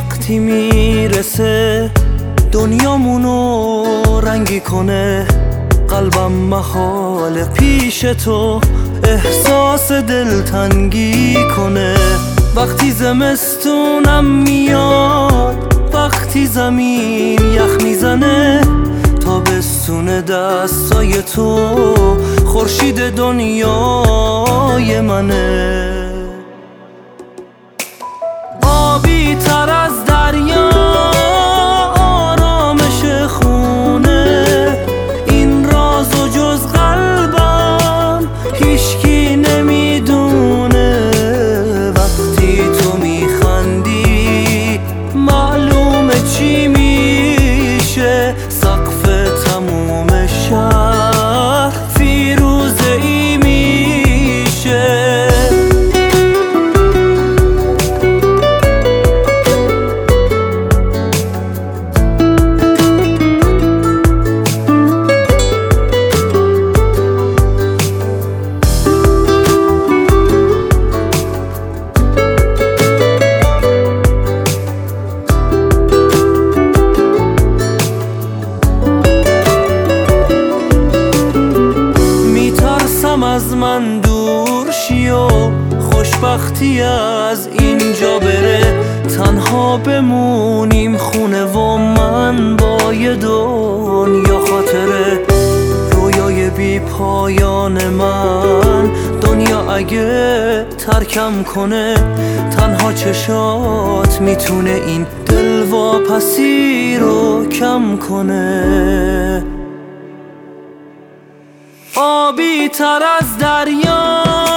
وقتی میرسه دنیامونو رنگی کنه، قلبم محال پیش تو احساس دلتنگی کنه. وقتی زمستونم میاد، وقتی زمین یخ میزنه، تابستون دستای تو خورشید دنیای منه. آبی تر از دریا آرامش خونه، این رازو جز قلبم هیچکی نمیدونه. وقتی تو میخندی معلومه چی میشه، سقف تموم شهر فیروزه ای میشه. از من دور شی و خوشبختی از اینجا بره، تنها بمونیم خونه و من با یه دنیا خاطره. رویای بی پایان من دنیا اگه ترکم کنه، تنها چشات میتونه این دلواپسی رو کم کنه. آبی تر از دریا